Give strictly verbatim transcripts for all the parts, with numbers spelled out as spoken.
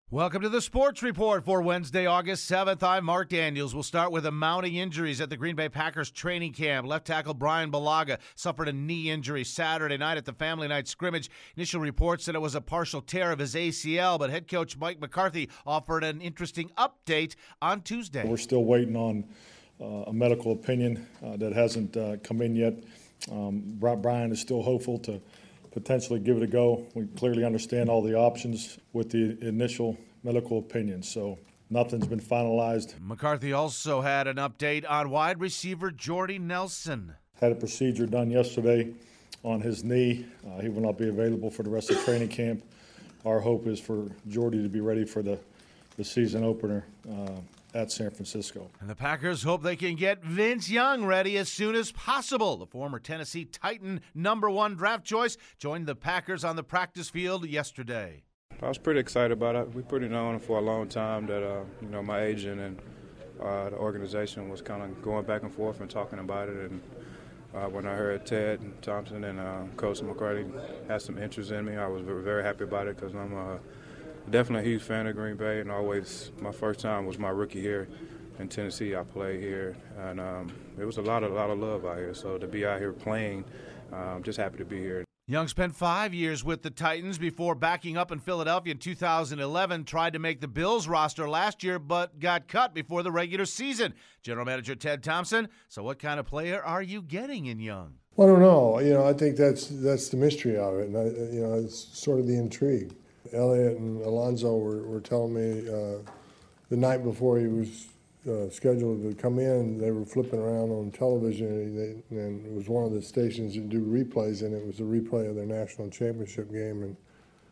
Welcome to the Sports Report for Wednesday, August seventh. I'm Mark Daniels. We'll start with the mounting injuries at the Green Bay Packers training camp. Left tackle Brian Bulaga suffered a knee injury Saturday night at the family night scrimmage. Initial reports said it was a partial tear of his A C L, but head coach Mike McCarthy offered an interesting update on Tuesday. We're still waiting on uh, a medical opinion uh, that hasn't uh, come in yet. Um, Brian is still hopeful to potentially give it a go. We clearly understand all the options with the initial medical opinion, so nothing's been finalized. McCarthy also had an update on wide receiver Jordy Nelson. Had a procedure done yesterday on his knee. Uh, he will not be available for the rest of training camp. Our hope is for Jordy to be ready for the, the season opener uh, at San Francisco. And the Packers hope they can get Vince Young ready as soon as possible. The former Tennessee Titan number one draft choice joined the Packers on the practice field yesterday. I was pretty excited about it. We've pretty known for a long time that uh, you know my agent and uh, the organization was kind of going back and forth and talking about it. And uh, when I heard Ted Thompson and uh, Coach McCarthy had some interest in me, I was very happy about it because I'm uh, definitely a huge fan of Green Bay, and always my first time was my rookie here in Tennessee. I played here, and um, it was a lot of a lot of love out here. So to be out here playing, uh, I'm just happy to be here. Young spent five years with the Titans before backing up in Philadelphia in two thousand eleven, tried to make the Bills roster last year, but got cut before the regular season. General Manager Ted Thompson, so what kind of player are you getting in Young? Well, I don't know. You know, I think that's that's the mystery of it, and I, you know, it's sort of the intrigue. Elliott and Alonzo were, were telling me uh, the night before he was uh, scheduled to come in, they were flipping around on television, and, they, and it was one of the stations that do replays, and it was a replay of their national championship game, and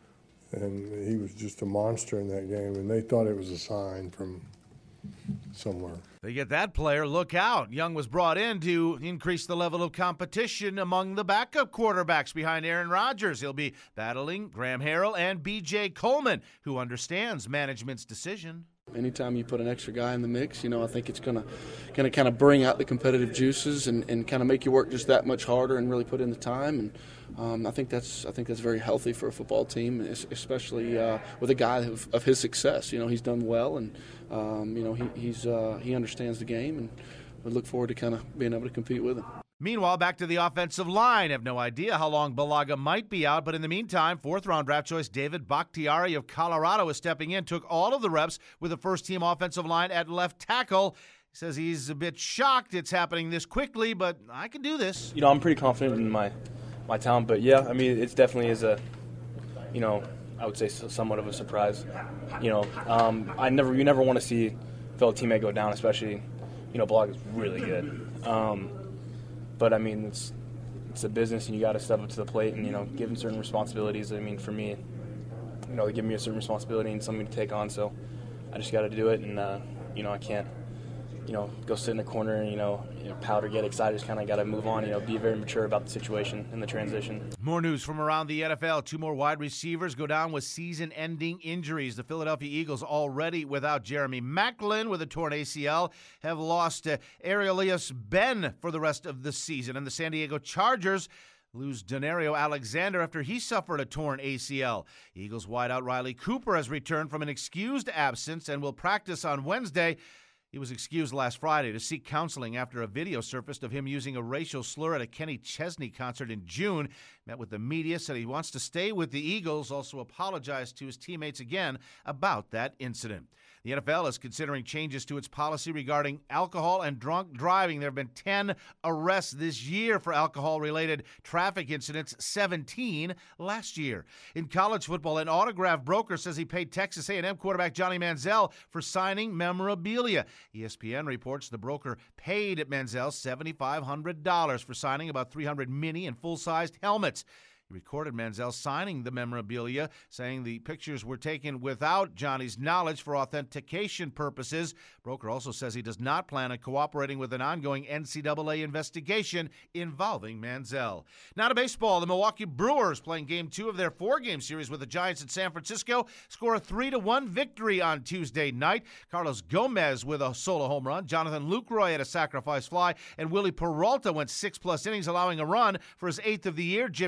and he was just a monster in that game, and they thought it was a sign from somewhere. They get that player, look out. Young was brought in to increase the level of competition among the backup quarterbacks behind Aaron Rodgers. He'll be battling Graham Harrell and B J Coleman, who understands management's decision. Anytime you put an extra guy in the mix, you know, I think it's going to going to kind of bring out the competitive juices and, and kind of make you work just that much harder and really put in the time. And um, I think that's I think that's very healthy for a football team, especially uh, with a guy of, of his success. You know, he's done well, and um, you know he he's uh, he understands the game, and we look forward to kind of being able to compete with him. Meanwhile, back to the offensive line. Have no idea how long Bulaga might be out, but in the meantime, fourth-round draft choice David Bakhtiari of Colorado is stepping in, took all of the reps with the first-team offensive line at left tackle. He says he's a bit shocked it's happening this quickly, but I can do this. You know, I'm pretty confident in my, my talent, but yeah, I mean, it definitely is a, you know, I would say somewhat of a surprise. You know, um, I never, you never want to see a fellow teammate go down, especially, you know, Bulaga's really good. Um, But, I mean, it's it's a business, and you got to step up to the plate and, you know, give them certain responsibilities. I mean, for me, you know, they give me a certain responsibility and something to take on, so I just got to do it. And, uh, you know, I can't, you know, go sit in the corner and, you know, you know pout or get excited. Just kind of got to move on, you know, be very mature about the situation and the transition. More news from around the N F L. Two more wide receivers go down with season-ending injuries. The Philadelphia Eagles, already without Jeremy Maclin with a torn A C L, have lost uh, Aurelius Ben for the rest of the season. And the San Diego Chargers lose Denario Alexander after he suffered a torn A C L. Eagles wideout Riley Cooper has returned from an excused absence and will practice on Wednesday. He was excused last Friday to seek counseling after a video surfaced of him using a racial slur at a Kenny Chesney concert in June. Met with the media, said he wants to stay with the Eagles, also apologized to his teammates again about that incident. The N F L is considering changes to its policy regarding alcohol and drunk driving. There have been ten arrests this year for alcohol-related traffic incidents, seventeen last year. In college football, an autograph broker says he paid Texas A and M quarterback Johnny Manziel for signing memorabilia. E S P N reports the broker paid Manziel seven thousand five hundred dollars for signing about three hundred mini and full-sized helmets. He recorded Manziel signing the memorabilia, saying the pictures were taken without Johnny's knowledge for authentication purposes. Broker also says he does not plan on cooperating with an ongoing N C double A investigation involving Manziel. Now to baseball. The Milwaukee Brewers, playing game two of their four-game series with the Giants in San Francisco, score a three to one victory on Tuesday night. Carlos Gomez with a solo home run. Jonathan Lucroy had a sacrifice fly, and Willie Peralta went six-plus innings, allowing a run for his eighth of the year. Jim Henderson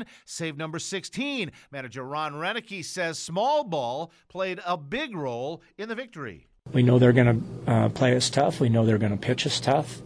seven, save number sixteen. Manager Ron Renicky says small ball played a big role in the victory. We know they're going to uh, play us tough. We know they're going to pitch us tough.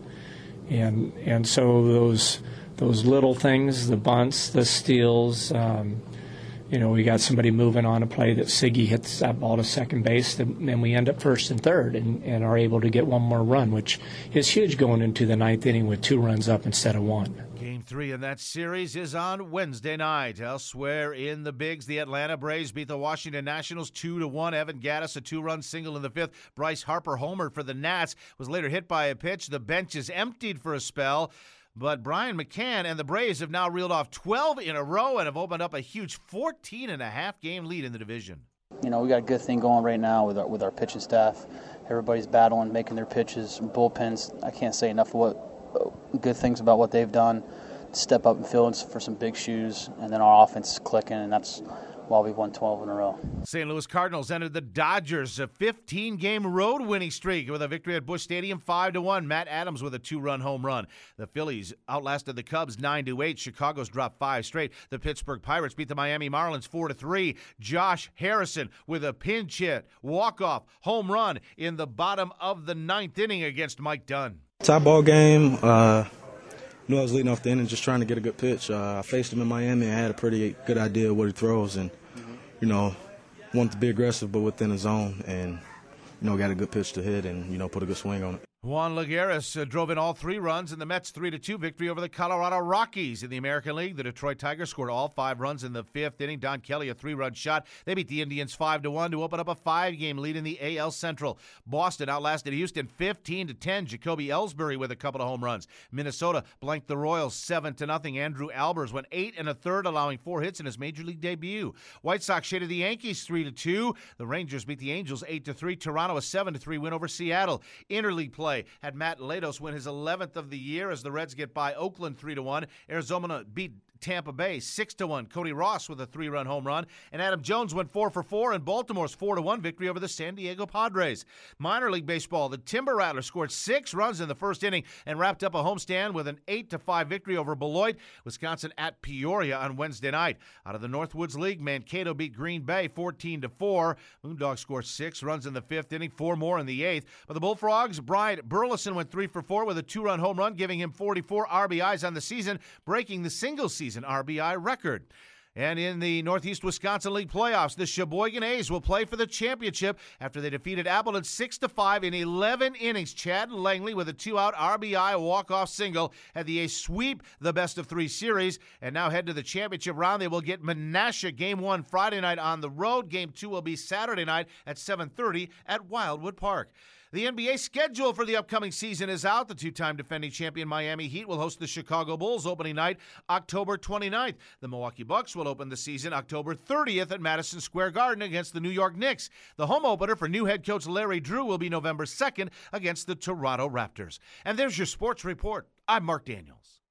And and so those those little things, the bunts, the steals, um, you know, we got somebody moving on a play that Siggy hits that ball to second base, and we end up first and third and, and are able to get one more run, which is huge going into the ninth inning with two runs up instead of one. Game three in that series is on Wednesday night. Elsewhere in the bigs, the Atlanta Braves beat the Washington Nationals two to one. Evan Gattis, a two-run single in the fifth. Bryce Harper homered for the Nats, was later hit by a pitch. The bench is emptied for a spell. But Brian McCann and the Braves have now reeled off twelve in a row and have opened up a huge fourteen and a half game lead in the division. You know, we got a good thing going right now with our with our pitching staff. Everybody's battling, making their pitches. Bullpens, I can't say enough of what good things about what they've done. Step up and fill in for some big shoes, and then our offense is clicking, and that's why we've won twelve in a row. Saint Louis Cardinals entered the Dodgers, a fifteen-game road winning streak with a victory at Busch Stadium five to one. Matt Adams with a two-run home run. The Phillies outlasted the Cubs nine to eight. Chicago's dropped five straight. The Pittsburgh Pirates beat the Miami Marlins four to three. Josh Harrison with a pinch hit, walk-off, home run in the bottom of the ninth inning against Mike Dunn. Tie ball game. Uh, knew I was leading off the inning, just trying to get a good pitch. Uh, I faced him in Miami and had a pretty good idea of what he throws, and you know, wanted to be aggressive but within the zone, and you know, got a good pitch to hit and you know, put a good swing on it. Juan Lagares uh, drove in all three runs in the Mets' three to two victory over the Colorado Rockies. In the American League, the Detroit Tigers scored all five runs in the fifth inning. Don Kelly, a three-run shot. They beat the Indians five to one to open up a five-game lead in the A L Central. Boston outlasted Houston fifteen to ten. Jacoby Ellsbury with a couple of home runs. Minnesota blanked the Royals seven to nothing. Andrew Albers went eight and a third, allowing four hits in his major league debut. White Sox shaded the Yankees three to two. The Rangers beat the Angels eight to three. Toronto a seven to three win over Seattle. Interleague play had Matt Latos win his eleventh of the year as the Reds get by Oakland three to one. Arizona beat Tampa Bay six to one. Cody Ross with a three-run home run. And Adam Jones went four for four in Baltimore's four to one victory over the San Diego Padres. Minor League Baseball, the Timber Rattlers scored six runs in the first inning and wrapped up a homestand with an eight to five victory over Beloit. Wisconsin at Peoria on Wednesday night. Out of the Northwoods League, Mankato beat Green Bay fourteen to four. Moondogs scored six runs in the fifth inning, four more in the eighth. But the Bullfrogs, Bryant Burleson went three for four with a two-run home run, giving him forty-four R B Is on the season, breaking the single-season R B I record. And in the Northeast Wisconsin League playoffs, the Sheboygan A's will play for the championship after they defeated Appleton six to five in eleven innings. Chad Langley with a two-out R B I walk-off single had the A's sweep the best-of-three series and now head to the championship round. They will get Menasha game one Friday night on the road. Game two will be Saturday night at seven thirty at Wildwood Park. The N B A schedule for the upcoming season is out. The two-time defending champion Miami Heat will host the Chicago Bulls opening night October twenty-ninth. The Milwaukee Bucks will open the season October thirtieth at Madison Square Garden against the New York Knicks. The home opener for new head coach Larry Drew will be November second against the Toronto Raptors. And there's your sports report. I'm Mark Daniels.